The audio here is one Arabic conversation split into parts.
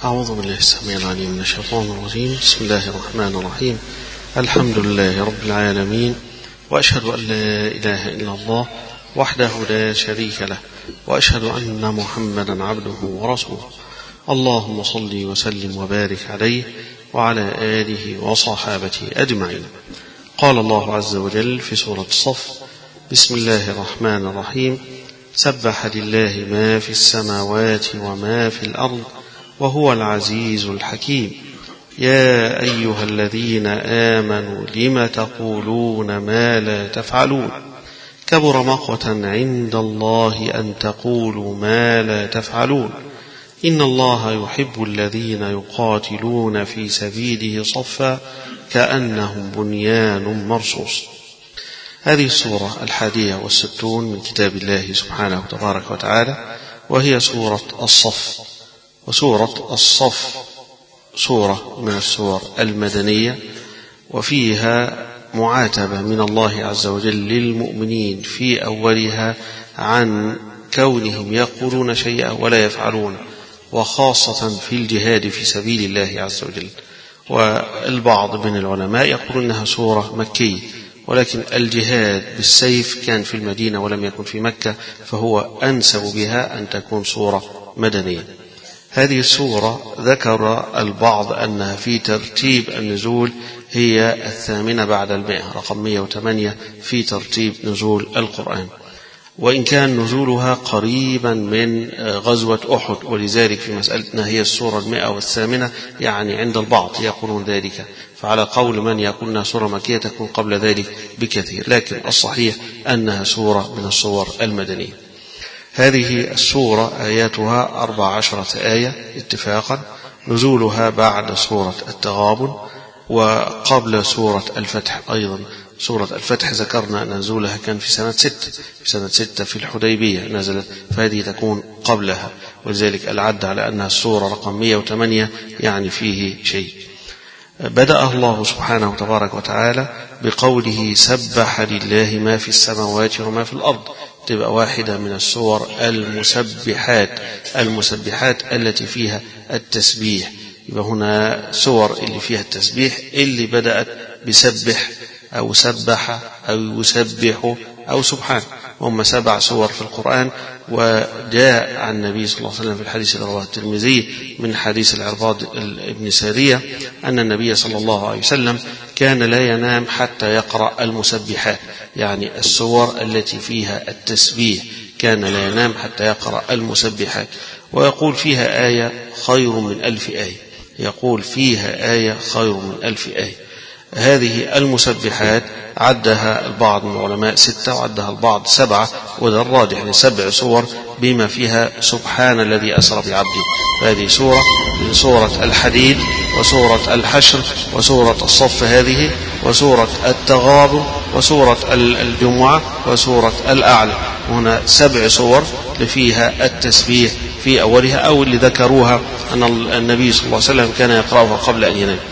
أعوذ بالله السميع العليم من الشيطان الرجيم. بسم الله الرحمن الرحيم. الحمد لله رب العالمين، وأشهد أن لا إله إلا الله وحده لا شريك له، وأشهد أن محمدا عبده ورسوله. اللهم صل وسلم وبارك عليه وعلى آله وصحابته أجمعين. قال الله عز وجل في سورة الصف: بسم الله الرحمن الرحيم. سبح لله ما في السماوات وما في الأرض وهو العزيز الحكيم. يا أيها الذين آمنوا لم تقولون ما لا تفعلون؟ كبر مقتا عند الله أن تقولوا ما لا تفعلون. إن الله يحب الذين يقاتلون في سبيله صفا كأنهم بنيان مرصوص. هذه السورة 61 من كتاب الله سبحانه وتبارك وتعالى، وهي سورة الصف. وسورة الصف سورة من السور المدنية، وفيها معاتبة من الله عز وجل للمؤمنين في أولها عن كونهم يقولون شيئا ولا يفعلون، وخاصة في الجهاد في سبيل الله عز وجل. والبعض من العلماء يقول إنها سورة مكية، ولكن الجهاد بالسيف كان في المدينة ولم يكن في مكة، فهو أنسب بها أن تكون سورة مدنية. هذه السورة ذكر البعض أنها في ترتيب النزول هي 8 بعد 100، رقم 108 في ترتيب نزول القرآن، وإن كان نزولها قريبا من غزوة أحد، ولذلك في مسألتنا هي السورة 108، يعني عند البعض يقولون ذلك، فعلى قول من يقولنا سورة مكية تكون قبل ذلك بكثير، لكن الصحيح أنها سورة من السور المدنية. هذه السورة آياتها 14 آية اتفاقا، نزولها بعد سورة التغابن وقبل سورة الفتح. أيضا سورة الفتح ذكرنا أن نزولها كان في سنة 6 في الحديبية نزلت، فهذه تكون قبلها، ولذلك العد على أنها السورة رقم 108 يعني فيه شيء. بدأ الله سبحانه وتبارك وتعالى بقوله: سبح لله ما في السماوات وما في الأرض، تبقى واحدة من السور المسبحات التي فيها التسبيح. يبقى هنا سور اللي فيها التسبيح اللي بدأت بسبح أو سبح أو يسبح أو سبحان، هم 7 سور في القرآن. وجاء عن النبي صلى الله عليه وسلم في الحديث الذي رواه الترمذي من حديث العرباض بن سارية أن النبي صلى الله عليه وسلم كان لا ينام حتى يقرأ المسبحات، يعني السور التي فيها التسبيح، كان لا ينام حتى يقرأ المسبحات. ويقول فيها آية خير من 1000 آية، يقول فيها آية خير من 1000 آية. هذه المسبحات عدها البعض من العلماء 6، وعدها البعض 7، وده الراجح ل7 سور بما فيها سبحان الذي أسرى بعبده. هذه سورة من سورة الحديد وسورة الحشر وسورة الصف هذه وسورة التغابن وسورة الجمعة وسورة الأعلى. هنا 7 سور فيها التسبيح في أولها، أو اللي ذكروها أن النبي صلى الله عليه وسلم كان يقرأها قبل أن ينام.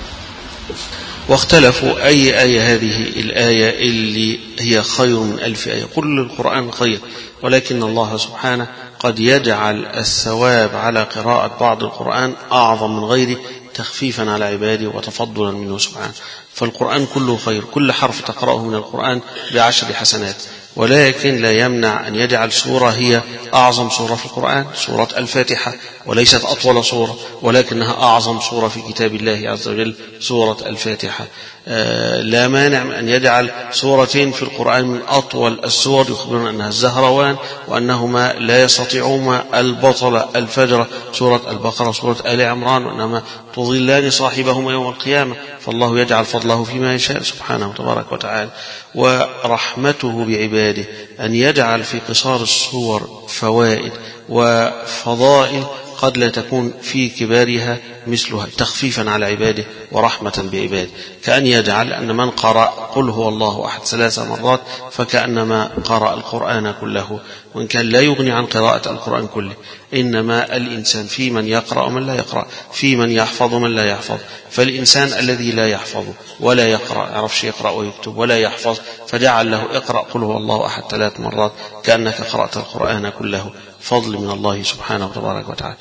واختلفوا أي آية هذه الآية اللي هي خير من 1000 آية. كل القرآن خير، ولكن الله سبحانه قد يجعل الثواب على قراءة بعض القرآن أعظم من غيره، تخفيفا على عباده وتفضلا منه سبحانه. فالقرآن كله خير، كل حرف تقرأه من القرآن ب10 حسنات، ولكن لا يمنع أن يجعل سورة هي أعظم سورة في القرآن، سورة الفاتحة، وليست أطول سورة، ولكنها أعظم سورة في كتاب الله عز وجل، سورة الفاتحة. لا مانع من أن يجعل سورتين في القرآن من أطول السور يخبرون أنها الزهروان، وأنهما لا يستطيعون البطل الفجر، سورة البقرة وسورة آل عمران، وأنهما تضلان صاحبهما يوم القيامة. فالله يجعل فضله فيما يشاء سبحانه وتبارك وتعالى. ورحمته بعباده أن يجعل في قصار السور فوائد وفضائل قد لا تكون في كبارها مثلها، تخفيفا على عباده ورحمة بعباده، كأن يجعل أن من قرأ قل هو الله أحد 3 مرات فكأنما قرأ القرآن كله، وإن كان لا يغني عن قراءة القرآن كله، إنما الإنسان في من يقرأ ومن لا يقرأ، في من يحفظ ومن لا يحفظ. فالإنسان الذي لا يحفظ ولا يقرأ، يعرفش يقرأ ويكتب ولا يحفظ، فجعل له اقرأ قل هو الله أحد 3 مرات كأنك قرأت القرآن كله، فضل من الله سبحانه وتبارك وتعالى.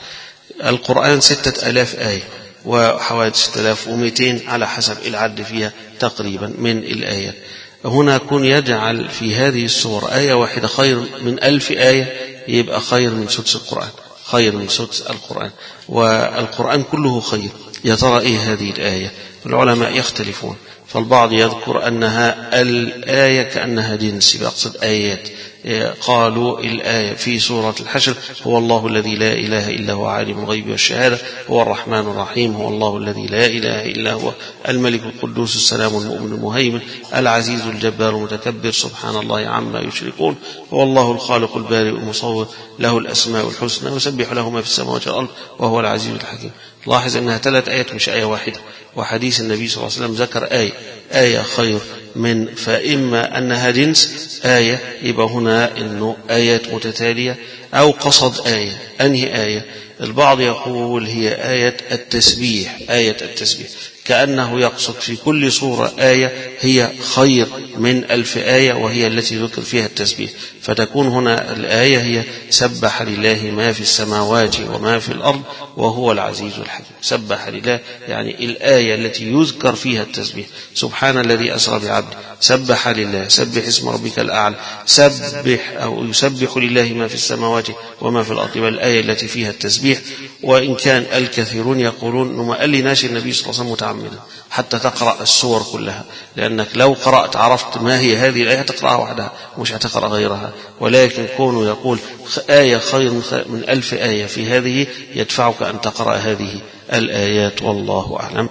القرآن 6000 آية وحوالي 6200 على حسب العد فيها تقريبا من الآيات. هنا كن يجعل في هذه السور آية واحدة خير من 1000 آية، يبقى خير من سدس القرآن، خير من سدس القرآن، والقرآن كله خير. يا ترى إيه هذه الآية؟ العلماء يختلفون، فالبعض يذكر أنها الآية كأنها جنس، يقصد آيات. قالوا الآية في سورة الحشر هو الله الذي لا إله إلا هو عالم الغيب والشهادة هو الرحمن الرحيم هو الله الذي لا إله إلا هو الملك القدوس السلام المؤمن المهيمن العزيز الجبار المتكبر سبحان الله عما يشركون هو الله الخالق البارئ المصور له الأسماء الحسنى يسبح له ما في السماوات والأرض وهو العزيز الحكيم. لاحظ أنها 3 آيات مش آية واحدة، وحديث النبي صلى الله عليه وسلم ذكر آية خير من، فإما أنها جنس آية يبقى هنا إنه آيات متتالية، أو قصد آية. أنهي آية؟ البعض يقول هي آية التسبيح، آية التسبيح، كأنه يقصد في كل سورة آية هي خير من 1000 آية وهي التي ذكر فيها التسبيح، فتكون هنا الآية هي سبح لله ما في السماوات وما في الأرض وهو العزيز الحكيم. سبح لله يعني الآية التي يذكر فيها التسبيح، سبحان الذي أسرى بعبده، سبح لله، سبح اسم ربك الأعلى، سبح أو يسبح لله ما في السماوات وما في الأرض، والآية التي فيها التسبيح. وإن كان الكثيرون يقولون إنه ما قال لناش النبي صلى الله عليه وسلم متعمدا حتى تقرأ السور كلها، لأنك لو قرأت عرفت ما هي هذه الآية تقرأها وحدها مش هتقرأ غيرها، ولكن كونه يقول آية خير من 1000 آية في هذه يدفعك أن تقرأ هذه الآيات والله أعلم.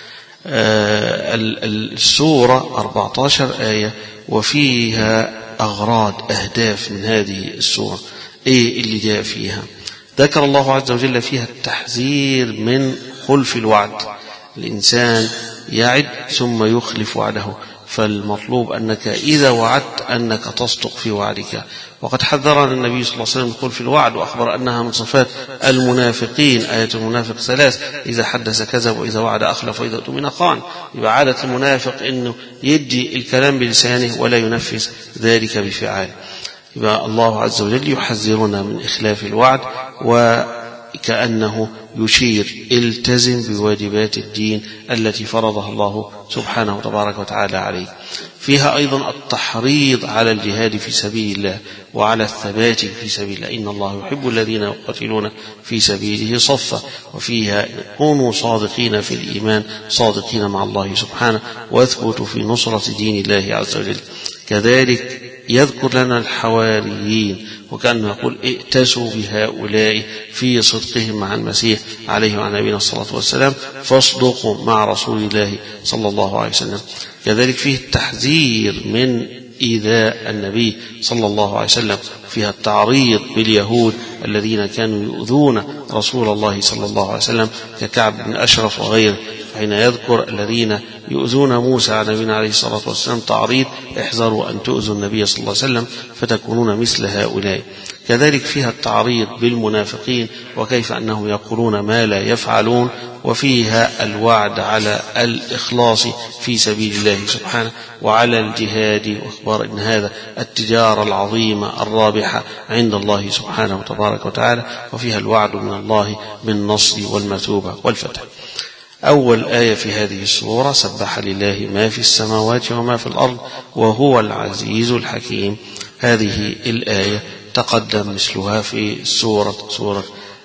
السورة 14 آية وفيها أغراض أهداف من هذه السورة. إيه اللي جاء فيها؟ ذكر الله عز وجل فيها التحذير من خلف الوعد، الإنسان يعد ثم يخلف وعده، فالمطلوب أنك إذا وعدت أنك تصدق في وعدك. وقد حذرنا النبي صلى الله عليه وسلم من خلف الوعد، وأخبر أنها من صفات المنافقين. آية المنافق 3: إذا حدث كذب وإذا وعد أخلف وإذا اؤتمن خان. يبقى عادة المنافق أنه يدي الكلام بلسانه ولا ينفذ ذلك بفعاله. يبقى الله عز وجل يحذرنا من إخلاف الوعد، وكأنه يشير التزم بواجبات الدين التي فرضها الله سبحانه وتبارك وتعالى عليه. فيها أيضا التحريض على الجهاد في سبيل الله وعلى الثبات في سبيل الله، إن الله يحب الذين يقاتلون في سبيله صفا. وفيها كونوا صادقين في الإيمان صادقين مع الله سبحانه، واثبتوا في نصرة دين الله عز وجل. كذلك يذكر لنا الحواريين، وكأنه يقول ائتسوا بهؤلاء في صدقهم مع المسيح عليه وعلى نبينا الصلاة والسلام، فاصدقوا مع رسول الله صلى الله عليه وسلم. كذلك فيه التحذير من إيذاء النبي صلى الله عليه وسلم، فيها التعريض باليهود الذين كانوا يؤذون رسول الله صلى الله عليه وسلم ككعب بن أشرف وغيره، حين يذكر الذين يؤذون موسى على نبينا عليه الصلاة والسلام تعريض: احذروا أن تؤذوا النبي صلى الله عليه وسلم فتكونون مثل هؤلاء. كذلك فيها التعريض بالمنافقين وكيف أنهم يقولون ما لا يفعلون، وفيها الوعد على الإخلاص في سبيل الله سبحانه وعلى الجهاد، وأخبار أن هذا التجارة العظيمة الرابحة عند الله سبحانه وتبارك وتعالى. وفيها الوعد من الله بالنصر والمثوبة والفتح. أول آية في هذه السورة: سبح لله ما في السماوات وما في الأرض وهو العزيز الحكيم. هذه الآية تقدم مثلها في سورة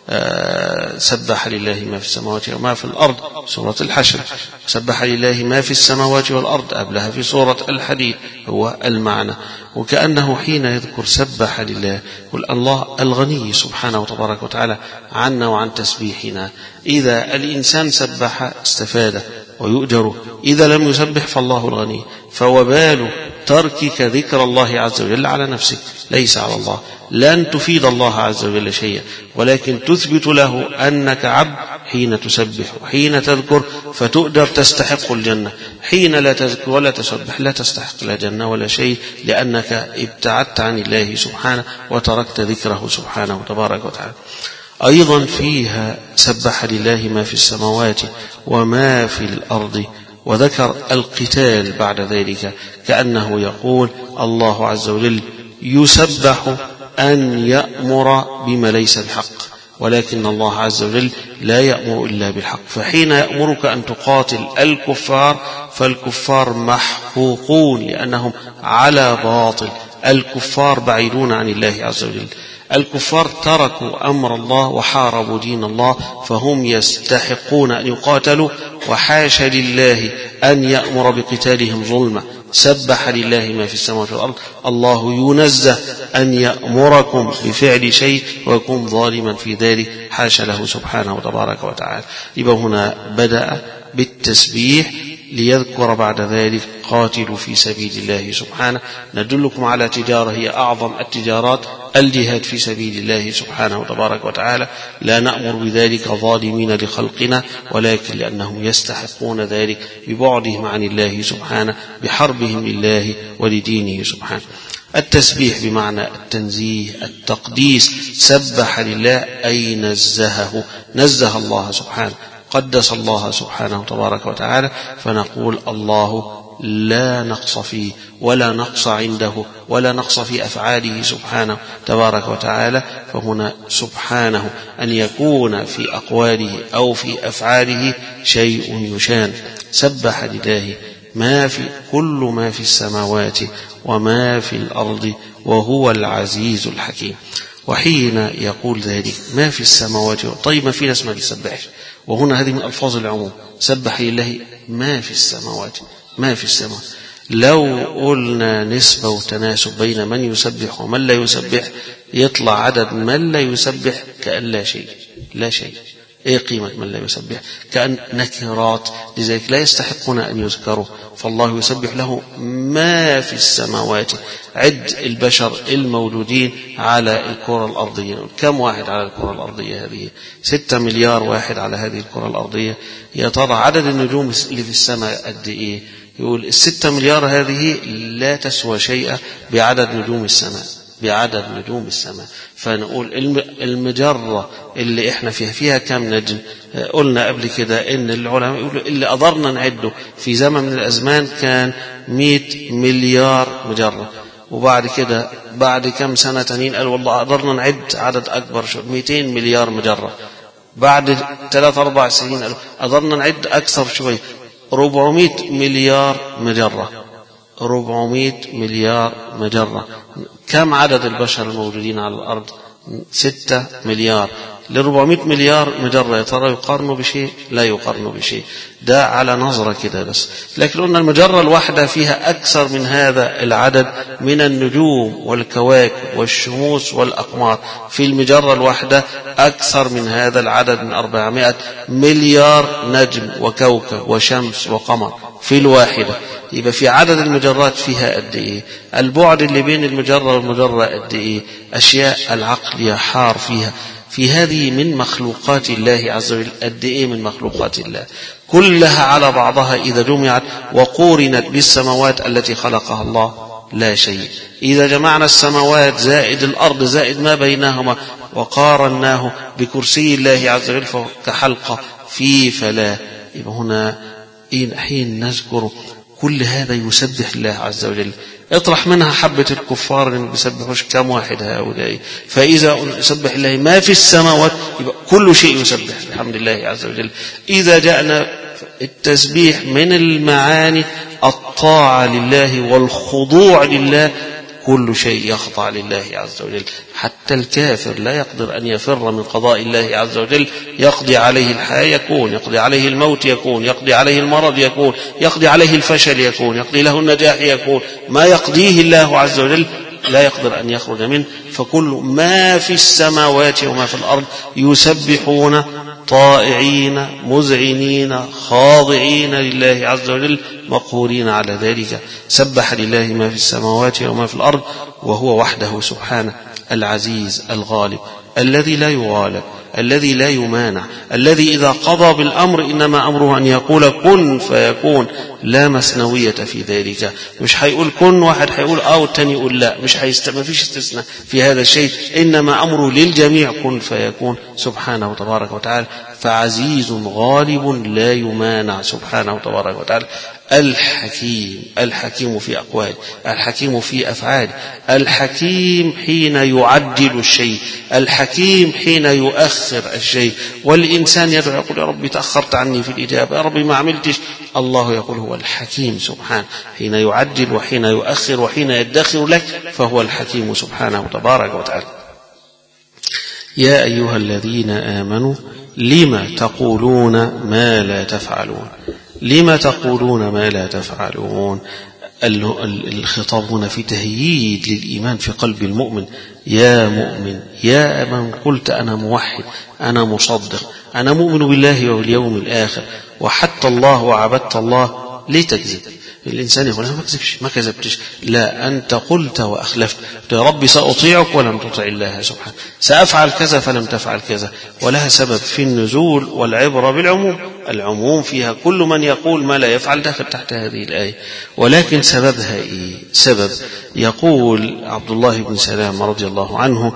سبح لله ما في السماوات وما في الأرض، سورة الحشر. سبح لله ما في السماوات والأرض قبلها في سورة الحديد، هو المعنى. وكأنه حين يذكر سبح لله يقول الله الغني سبحانه وتبارك وتعالى عنا وعن تسبيحنا. إذا الإنسان سبح استفاد ويؤجر، إذا لم يسبح فالله الغني، فوبال تركك ذكر الله عز وجل على نفسك ليس على الله. لن تفيد الله عز وجل شيئا، ولكن تثبت له أنك عبد حين تسبح وحين تذكر فتؤجر تستحق الجنة، حين لا تذكر ولا تسبح لا تستحق لا جنة ولا شيء، لأنك ابتعدت عن الله سبحانه وتركت ذكره سبحانه وتبارك وتعالى. أيضا فيها سبح لله ما في السماوات وما في الأرض، وذكر القتال بعد ذلك، كأنه يقول الله عز وجل يسبح أن يأمر بما ليس بحق، ولكن الله عز وجل لا يأمر إلا بالحق. فحين يأمرك أن تقاتل الكفار فالكفار محقوقون لأنهم على باطل، الكفار بعيدون عن الله عز وجل، الكفار تركوا أمر الله وحاربوا دين الله، فهم يستحقون أن يقاتلوا، وحاشا لله أن يأمر بقتالهم ظلما. سبح لله ما في السماوات والأرض، الله ينزه أن يأمركم بفعل شيء ويكون ظالما في ذلك، حاشا له سبحانه وتبارك وتعالى. يبقى هنا بدأ بالتسبيح ليذكر بعد ذلك قاتلوا في سبيل الله سبحانه. ندلكم على تجارة هي أعظم التجارات، الجهاد في سبيل الله سبحانه وتبارك وتعالى. لا نأمر بذلك ظالمين لخلقنا، ولكن لأنهم يستحقون ذلك ببعدهم عن الله سبحانه، بحربهم لله ولدينه سبحانه. التسبيح بمعنى التنزيه، التقديس. سبح لله أي نزهه، نزه الله سبحانه، قدس الله سبحانه وتبارك وتعالى. فنقول الله لا نقص فيه ولا نقص عنده ولا نقص في أفعاله سبحانه تبارك وتعالى. فهنا سبحانه أن يكون في أقواله أو في أفعاله شيء يشان. سبح لله ما في كل ما في السماوات وما في الأرض وهو العزيز الحكيم. وحين يقول ذلك ما في السماوات، طيب ما في ناس ما بيسبحش، وهنا هذه من ألفاظ العموم. سبح لله ما في السماوات، ما في السماوات. لو قلنا نسبة وتناسب بين من يسبح ومن لا يسبح يطلع عدد من لا يسبح كأن لا شيء، لا شيء. ايه قيمة من لا يسبح؟ كأن نكرات، لذلك لا يستحقون أن يذكروا. فالله يسبح له ما في السماوات. عد البشر الموجودين على الكرة الأرضية، كم واحد على الكرة الأرضية هذه؟ 6 مليار واحد على هذه الكرة الأرضية. يا ترى عدد النجوم اللي في السماء قد إيه؟ يقول 6 مليار هذه لا تسوى شيئا بعدد نجوم السماء، بعدد نجوم السماء. فنقول المجرة اللي احنا فيها كم نجم؟ قلنا قبل كده ان العلماء يقولوا اللي قدرنا نعده في زمن من الازمان كان 100 مليار مجرة، وبعد كده بعد كم سنة تانيين قالوا والله قدرنا نعد عدد اكبر شو 200 مليار مجرة. بعد 3-4 سنين قالوا قدرنا نعد اكثر شوي 400 مليار مجرة. 400 مليار مجرة. كم عدد البشر الموجودين على الأرض؟ 6 مليار. ل400 مليار مجرة يا ترى يقارنوا بشيء؟ لا يقارنوا بشيء. ده على نظرة كده بس. لكن قلنا المجرة الواحدة فيها أكثر من هذا العدد من النجوم والكواكب والشموس والأقمار. في المجرة الواحدة أكثر من هذا العدد من 400 مليار نجم وكوكب وشمس وقمر في الواحدة. يبقى في عدد المجرات فيها قد ايه؟ البعد اللي بين المجرة والمجرة قد ايه؟ أشياء العقل يحار فيها. في هذه من مخلوقات الله عز وجل قد ايه من مخلوقات الله كلها على بعضها إذا جمعت وقورنت بالسماوات التي خلقها الله لا شيء. إذا جمعنا السماوات زائد الأرض زائد ما بينهما وقارناه بكرسي الله عز وجل كحلقة في فلا. يبقى هنا حين نذكر كل هذا يسبح الله عز وجل. اطرح منها حبة الكفار اللي ما بيسبحوش، كم واحد هؤلاء؟ فإذا يسبح الله ما في السماوات يبقى كل شيء يسبح الحمد لله عز وجل. إذا جاءنا التسبيح من المعاني الطاعة لله والخضوع لله، كل شيء يخضع لله عز وجل. حتى الكافر لا يقدر أن يفر من قضاء الله عز وجل. يقضي عليه الحياة يكون، يقضي عليه الموت يكون، يقضي عليه المرض يكون، يقضي عليه الفشل يكون، يقضي له النجاح يكون. ما يقضيه الله عز وجل لا يقدر أن يخرج منه. فكل ما في السماوات وما في الأرض يسبحون طائعين مذعنين خاضعين لله عز وجل مقهورين على ذلك. سبح لله ما في السماوات وما في الأرض وهو وحده سبحانه العزيز الغالب الذي لا يغالب الذي لا يمانع الذي إذا قضى بالأمر إنما أمره أن يقول كن فيكون. لا مثنوية في ذلك. مش هيقول كن واحد هيقول والتاني يقول لا، ما فيش استثناء في هذا الشيء. إنما أمره للجميع كن فيكون سبحانه وتبارك وتعالى. فعزيز غالب لا يمانع سبحانه تبارك وتعالى. الحكيم، الحكيم في أقواله، الحكيم في أفعاله، الحكيم حين يعجل الشيء، الحكيم حين يؤخر الشيء. والإنسان يدعو يقول يا رب تأخرت عني في الإجابة، يا رب ما عملتش. الله يقول هو الحكيم سبحانه، حين يعجل وحين يؤخر وحين يدخر لك، فهو الحكيم سبحانه تبارك وتعالى. يا أيها الذين آمنوا لم تقولون ما لا تفعلون. لم تقولون ما لا تفعلون. الخطاب هنا في تهييج للإيمان في قلب المؤمن. يا مؤمن، يا من قلت أنا موحد، أنا مصدق، أنا مؤمن بالله واليوم الآخر وحتى الله وعبدت الله، ليه تكذب؟ الإنسان يقول أنا ما كذبش، ما كذبتش. لا، أنت قلت وأخلفت. يا ربي سأطيعك ولم تطع الله سبحانه، سأفعل كذا فلم تفعل كذا. ولها سبب في النزول، والعبرة بالعموم. العموم فيها كل من يقول ما لا يفعل داخل تحت هذه الآية. ولكن سببها إيه؟ سبب يقول عبد الله بن سلام رضي الله عنه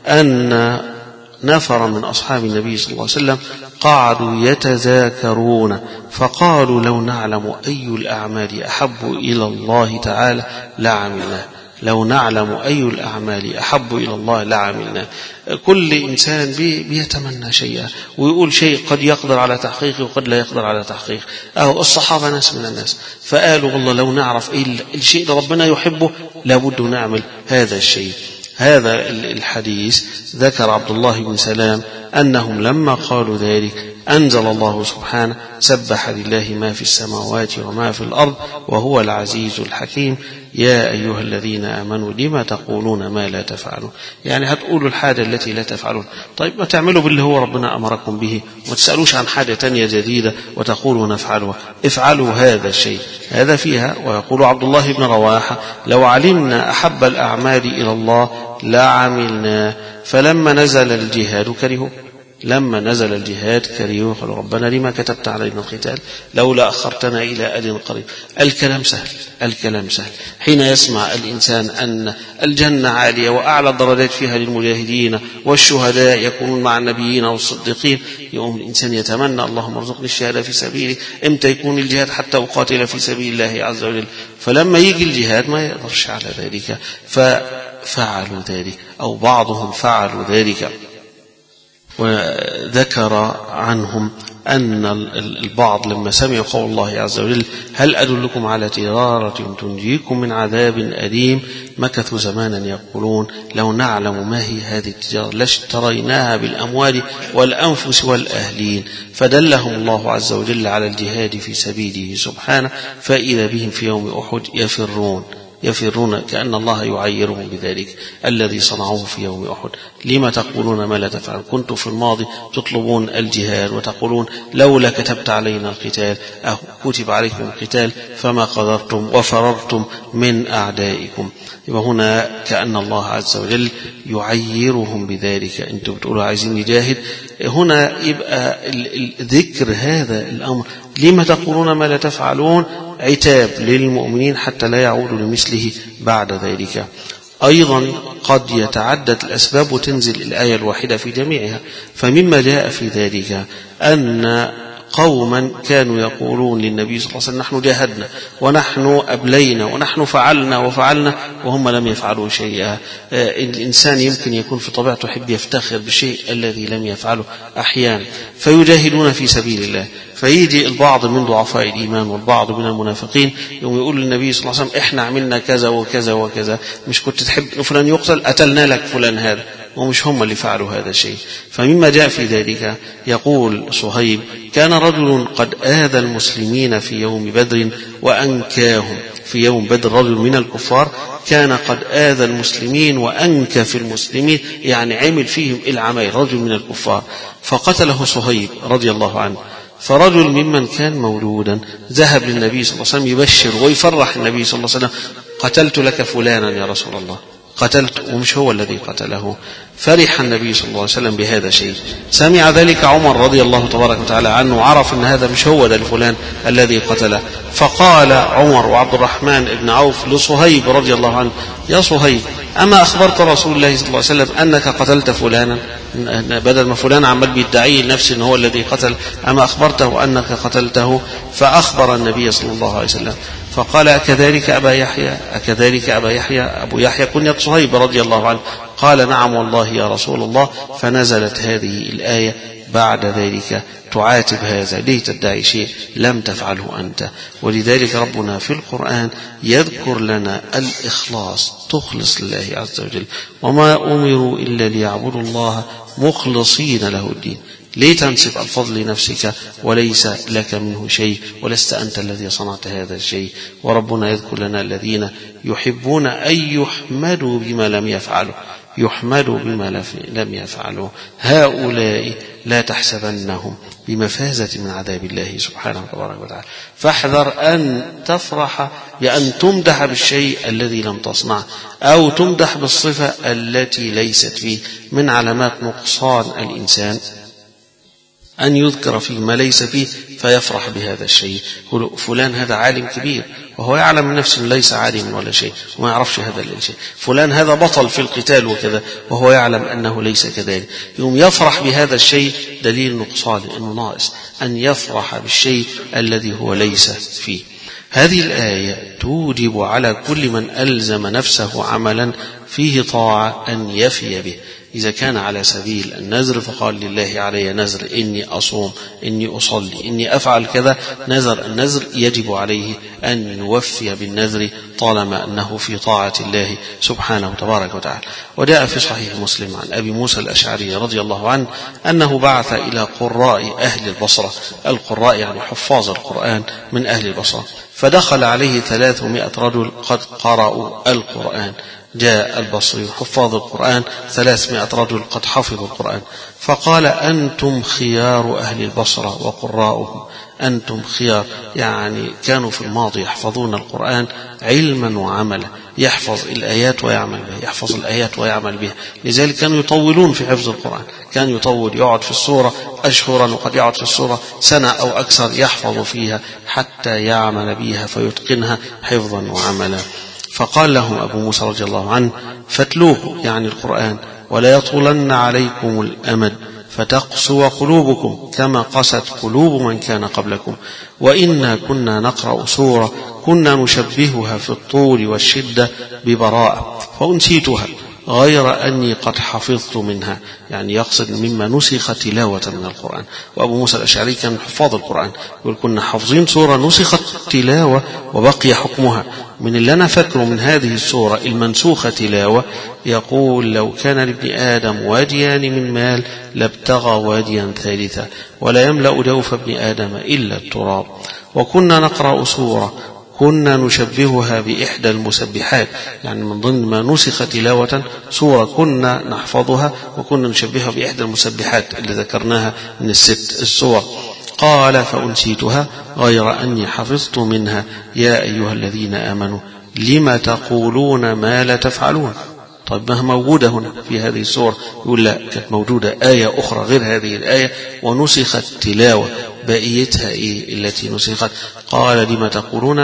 أن نفر من أصحاب النبي صلى الله عليه وسلم قعدوا يتذاكرون فقالوا لو نعلم أي الأعمال أحب إلى الله تعالى لعملناه. لو نعلم أي الأعمال أحب إلى الله لعملناه. كل إنسان بيتمنى شيئا ويقول شيء قد يقدر على تحقيقه وقد لا يقدر على تحقيقه. الصحابة ناس من الناس فقالوا والله لو نعرف إيه الشيء اللي ربنا يحبه لابد نعمل هذا الشيء. هذا الحديث ذكر عبد الله بن سلام أنهم لما قالوا ذلك أنزل الله سبحانه سبح لله ما في السماوات وما في الأرض وهو العزيز الحكيم. يا أيها الذين آمنوا لما تقولون ما لا تفعلون. يعني هتقولوا الحاجة التي لا تفعلون. طيب ما تعملوا باللي هو ربنا أمركم به وما تسألوش عن حاجة تانية جديدة وتقولوا نفعلها. افعلوا هذا الشيء. هذا فيها. ويقول عبد الله بن رواحة لو علمنا أحب الأعمال إلى الله لعملنا. فلما نزل الجهاد كرهوا. لما نزل الجهاد كرهوا قالوا ربنا لما كتبت علينا القتال لولا أخرتنا إلى أجل قريب. الكلام سهل، الكلام سهل. حين يسمع الإنسان أن الجنة عالية وأعلى الدرجات فيها للمجاهدين والشهداء يكونون مع النبيين والصديقين، يوم الإنسان يتمنى اللهم ارزقني الشهادة في سبيلي. إمتى يكون الجهاد؟ حتى أقاتل في سبيل الله عز وجل. فلما يجي الجهاد ما يقدرش على ذلك ففعلوا ذلك أو بعضهم فعلوا ذلك. وذكر عنهم أن البعض لما سمعوا قول الله عز وجل هل أدلكم على تجارة تنجيكم من عذاب أليم مكثوا زمانا يقولون لو نعلم ما هي هذه التجارة لاشتريناها بالأموال والأنفس والأهلين. فدلهم الله عز وجل على الجهاد في سبيله سبحانه فإذا بهم في يوم أحد يفرون كأن الله يعيرهم بذلك الذي صنعوه في يوم أحد. لما تقولون ما لا تفعلون. كنتم في الماضي تطلبون الجهاد وتقولون لولا كتبت علينا القتال كتب عليكم القتال فما قدرتم وفررتم من أعدائكم. وهنا كأن الله عز وجل يعيرهم بذلك. أنتم بتقولوا عايزين نجاهد، هنا يبقى ذكر هذا الأمر لما تقولون ما لا تفعلون عتاب للمؤمنين حتى لا يعودوا لمثله بعد ذلك. أيضا قد يتعدد الأسباب وتنزل الآية الواحدة في جميعها. فمما جاء في ذلك أن قوما كانوا يقولون للنبي صلى الله عليه وسلم نحن جاهدنا ونحن أبلينا ونحن فعلنا وفعلنا وهم لم يفعلوا شيئا. الإنسان يمكن يكون في طبيعته يحب يفتخر بالشيء الذي لم يفعله أحيانا فيجاهدون في سبيل الله. فيجي البعض من ضعفاء الإيمان والبعض من المنافقين يوم يقول للنبي صلى الله عليه وسلم إحنا عملنا كذا وكذا وكذا، مش كنت تحب فلان يقتل أتلنا لك فلان هذا، ومش هم اللي فعلوا هذا الشيء. فمما جاء في ذلك يقول صهيب كان رجل قد آذى المسلمين في يوم بدر وأنكاهم. في يوم بدر رجل من الكفار كان قد آذى المسلمين وأنكى في المسلمين، يعني عمل فيهم العمل رجل من الكفار فقتله صهيب رضي الله عنه. فرجل ممن كان مولودا ذهب للنبي صلى الله عليه وسلم يبشر ويفرح النبي صلى الله عليه وسلم قتلت لك فلانا يا رسول الله، قتلت ومش هو الذي قتله. فرح النبي صلى الله عليه وسلم بهذا الشيء. سمع ذلك عمر رضي الله تبارك وتعالى عنه وعرف أن هذا مش هو ده الفلان الذي قتله. فقال عمر وعبد الرحمن بن عوف لصهيب رضي الله عنه يا صهيب أما أخبرت رسول الله صلى الله عليه وسلم أنك قتلت فلانا؟ بدل ما فلان عمال بيدعي لنفسه ان هو الذي قتل، اما اخبرته انك قتلته؟ فاخبر النبي صلى الله عليه وسلم فقال: أكذلك أبا يحيى؟ أكذلك أبا يحيى؟ أبو يحيى كنية صهيب رضي الله عنه. قال: نعم والله يا رسول الله. فنزلت هذه الآية بعد ذلك تعاتب هذا: ليه تدعي شيء لم تفعله أنت؟ ولذلك ربنا في القرآن يذكر لنا الإخلاص، تخلص لله عز وجل: وما أمروا إلا ليعبدوا الله مخلصين له الدين. ليه تنسب الفضل لنفسك وليس لك منه شيء، ولست أنت الذي صنعت هذا الشيء؟ وربنا يذكر لنا الذين يحبون أن يحمدوا بما لم يفعلوا، يحمدوا بما لم يفعلوا. هؤلاء لا تحسبنهم بمفازة من عذاب الله سبحانه وتعالى. فاحذر أن تفرح بأن تمدح بالشيء الذي لم تصنع، أو تمدح بالصفة التي ليست فيه. من علامات نقصان الإنسان أن يذكر فيه ما ليس فيه فيفرح بهذا الشيء. فلان هذا عالم كبير، وهو يعلم من نفسه ليس عالم ولا شيء وما يعرفش هذا الشيء. فلان هذا بطل في القتال وكذا، وهو يعلم أنه ليس كذلك. يوم يفرح بهذا الشيء دليل نقصان، أنه ناقص. أن يفرح بالشيء الذي هو ليس فيه. هذه الآية توجب على كل من ألزم نفسه عملا فيه طاعة أن يفي به. إذا كان على سبيل النذر فقال: لله علي نذر، إني أصوم، إني أصلي، إني أفعل كذا. نذر النذر يجب عليه أن يوفي بالنذر طالما أنه في طاعة الله سبحانه تبارك وتعالى. وجاء في صحيح مسلم عن أبي موسى الأشعري رضي الله عنه أنه بعث إلى قراء أهل البصرة، القراء يعني حفاظ القرآن من أهل البصرة، فدخل عليه 300 رجل قد قرأوا القرآن. جاء البصري حفاظ القرآن 300 رجل قد حفظوا القرآن، فقال: أنتم خيار أهل البصرة وقراؤهم. أنتم خيار، يعني كانوا في الماضي يحفظون القرآن علما وعملا، يحفظ الآيات ويعمل بها، يحفظ الآيات ويعمل بها. لذلك كانوا يطولون في حفظ القرآن، كان يطول، يقعد في السورة أشهرا، وقد يقعد في السورة سنة أو أكثر يحفظ فيها حتى يعمل بها فيتقنها حفظا وعملا. فقال لهم أبو موسى رضي الله عنه: فاتلوه، يعني القرآن، ولا يطولن عليكم الأمد فتقسو قلوبكم كما قست قلوب من كان قبلكم. وإنا كنا نقرأ سورة كنا نشبهها في الطول والشدة ببراءة فأنسيتها غير أني قد حفظت منها، يعني يقصد مما نسخ تلاوة من القرآن. وأبو موسى الأشعري كان حفاظ القرآن، يقول: كنا حافظين سورة نسخت تلاوة وبقي حكمها. من اللي أنا فاكره من هذه السورة المنسوخة تلاوة، يقول: لو كان لابن آدم واديان من مال لابتغى واديا ثالثا، ولا يملأ جوف ابن آدم إلا التراب. وكنا نقرأ سورة كنا نشبهها بإحدى المسبحات، يعني من ضمن ما نسخ تلاوة سورة كنا نحفظها وكنا نشبهها بإحدى المسبحات اللي ذكرناها من الست السور. قال: فأنسيتها غير أني حفظت منها يا أيها الذين آمنوا لما تقولون ما لا تفعلون. طيب ما موجودة هنا في هذه السورة؟ يقول: لا، كانت موجودة آية أخرى غير هذه الآية ونسخت تلاوة. بقيتها إيه التي نسخت؟ قال: لما تقولون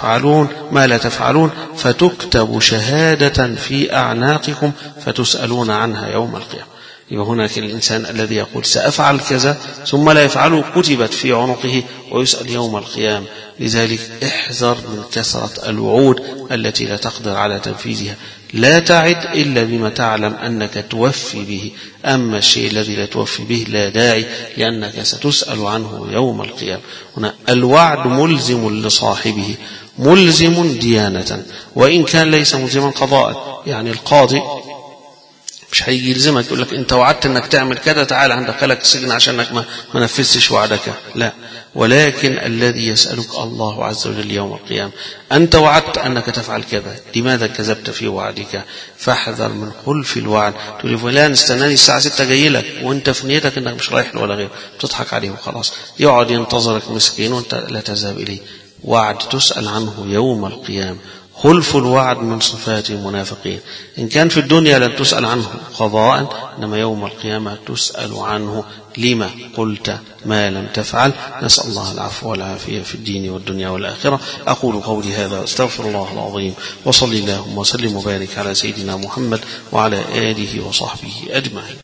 ما لا تفعلون فتكتب شهادة في أعناقكم فتسألون عنها يوم القيامة. يبقى هناك الإنسان الذي يقول سأفعل كذا ثم لا يفعله كتبت في عنقه ويسأل يوم القيامة. لذلك احذر من كثرة الوعود التي لا تقدر على تنفيذها. لا تعد إلا بما تعلم أنك توفي به، أما الشيء الذي لا توفي به لا داعي، لأنك ستسأل عنه يوم القيامة. هنا الوعد ملزم لصاحبه، ملزم ديانة، وإن كان ليس ملزما قضاء. يعني القاضي مش هيجي يلزمك يقول لك أنت وعدت أنك تعمل كذا، تعال عندك لك السجن عشانك ما نفذتش وعدك، لا. ولكن الذي يسألك الله عز وجل يوم القيامة: أنت وعدت أنك تفعل كذا، لماذا كذبت في وعدك؟ فاحذر من خلف الوعد. تقول فلان استناني الساعة 6 جاي لك، وانت في نيتك انك مش رايح له ولا غير، بتضحك عليه وخلاص، يقعد ينتظرك مسكين وانت لا تذهب إليه. وعد تسأل عنه يوم القيامة. خلف الوعد من صفات المنافقين. إن كان في الدنيا لن تسأل عنه قضاء، إنما يوم القيامة تسأل عنه لما قلت ما لم تفعل. نسأل الله العفو والعافية في الدين والدنيا والآخرة. أقول قولي هذا أستغفر الله العظيم، وصلي اللهم وسلم وبارك على سيدنا محمد وعلى آله وصحبه أجمعين.